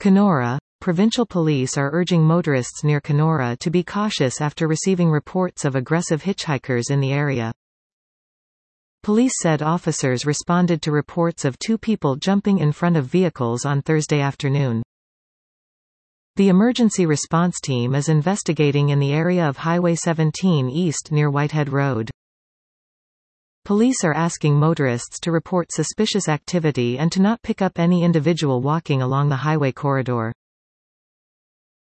Kenora. Provincial police are urging motorists near Kenora to be cautious after receiving reports of aggressive hitchhikers in the area. Police said officers responded to reports of two people jumping in front of vehicles on Thursday afternoon. The emergency response team is investigating in the area of Highway 17 East near Whitehead Road. Police are asking motorists to report suspicious activity and to not pick up any individual walking along the highway corridor.